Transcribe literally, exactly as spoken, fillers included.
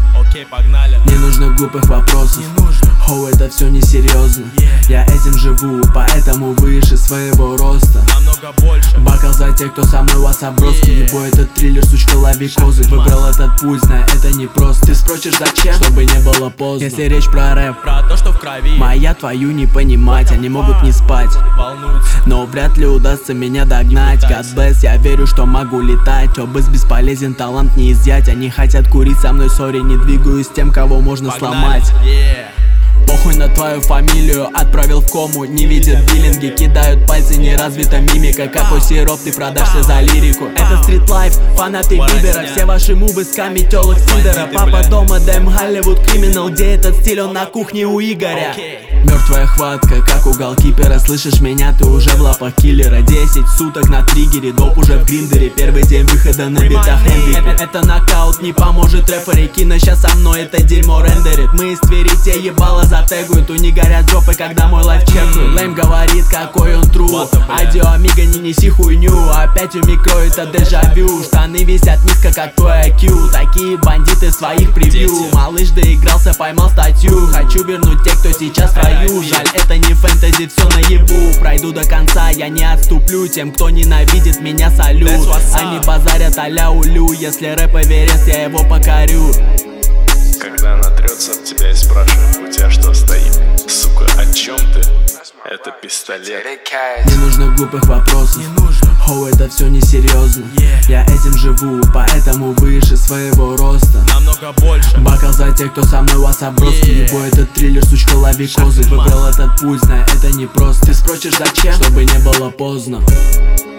Окей, погнали. Не нужно глупых вопросов, Не нужно. Хоу, это все несерьезно. Yeah. Я этим живу, поэтому выше своего роста. Намного больше. Бокал за тех, кто со мной васаброски. Yeah. Ебо этот триллер, сучка, лови козы. Выбрал этот путь, знаю, это не просто. Ты спросишь зачем, чтобы не было поздно. Если речь про рэп, Про то, что в крови. моя твою не понимать, они могут не спать, Волнуются. но вряд ли удастся меня догнать. God bless, я верю, что могу летать. Обыз бесполезен, талант не изъять. Они хотят курить со мной, сори, не двигаюсь с тем, кого можно Погнали. сломать. Yeah. Похуй на твою фамилию, отправил в кому. Не видят биллинги, кидают пальцы, не развита мимика. Какой сироп, ты продашься за лирику. Это стрит лайф, фанаты Бибера. Все ваши мувы с ками телок Сидора. Папа дома, дэм, Голливуд криминал. Где этот стиль, он на кухне у Игоря. Мертвая хватка, как у голкипера. Слышишь меня, ты уже в лапах киллера. Десять суток на триггере, доп уже в гриндере. Первый день выхода на битах это, это нокаут, не поможет рэперы. Кино щас со мной, это дерьмо рендерит. Мы из Твери, те ебало затегуют. У них горят жопы, когда мой лайф чекают. Лэйм говорит, какой он тру. Адио, амиго, не неси хуйню. Опять у микро, это дежавю. Штаны висят низко, как твой ай кью. Такие бандиты своих превью. Малыш доигрался, поймал статью. Хочу вернуть тех, кто сейчас в раю. Жаль, это не фэнтези, все наебу. Пройду до конца, я не отступлю. Тем, кто ненавидит меня, салют. Они базарят а-ля улю. Если рэп Эверест, я его покорю. Когда она трется об тебя и спрашивает, у тебя что стоит? Сука, о чем ты? Это пистолет. Не нужно глупых вопросов, Не нужно. Хоу, это все несерьезно. Yeah. Я этим живу, поэтому выше своего роста. Намного больше. Бокал за тех, кто со мной васаброски. Yeah. Ебо этот триллер, сучка, лови козы. Выбрал этот путь, знаю, это не просто. Ты спросишь зачем, чтобы не было поздно.